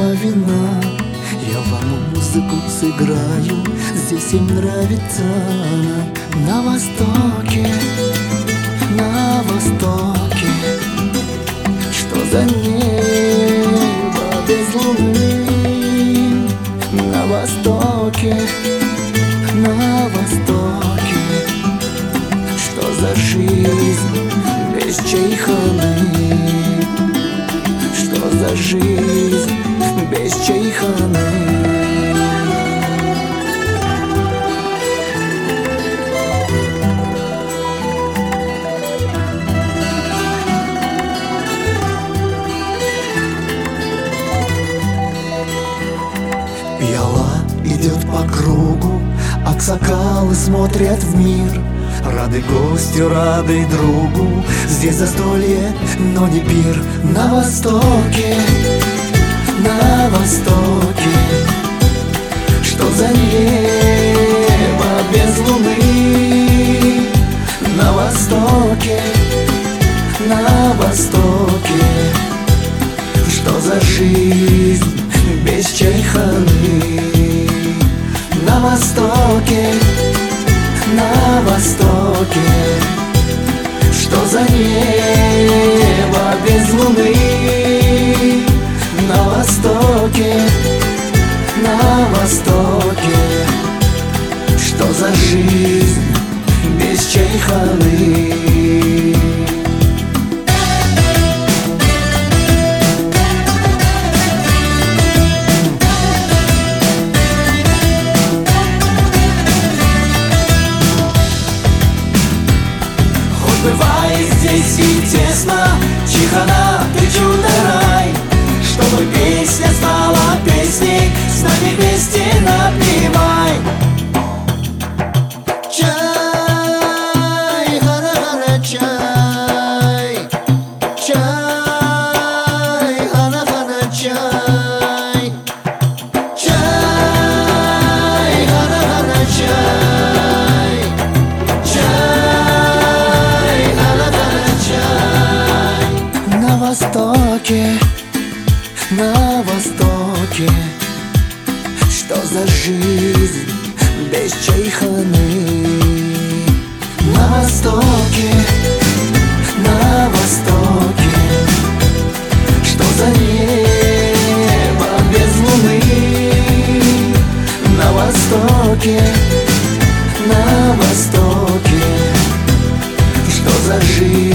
выпила вина. Я вам музыку сыграю, здесь им нравится она. На востоке, на востоке, что за небо без луны. На востоке, на востоке, что за жизнь без чайханы. Что за жизнь без чайханы. Пиала идет по кругу, аксакалы смотрят в мир. Рады гостю, рады другу, здесь застолье, но не пир. На востоке, на востоке, что за небо без луны. На востоке, на востоке, что за жизнь без чайханы. На востоке, на востоке, что за небо без луны. На востоке, на востоке, что за жизнь без чайханы. Бывает здесь и тесно, чайхана, ты чудо-рай. Чтобы песня стала песней, с нами вместе напевай. Чай, хана-хана, чай. Чай, хана-хана, чай. Чай, хана-хана, чай. На востоке, на востоке, что за жизнь без чайханы. На востоке, на востоке, что за небо без луны. На востоке, на востоке, что за жизнь